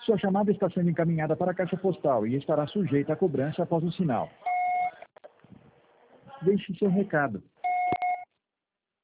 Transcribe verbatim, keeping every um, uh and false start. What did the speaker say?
Sua chamada está sendo encaminhada para a caixa postal e estará sujeita à cobrança após o sinal. Deixe seu recado.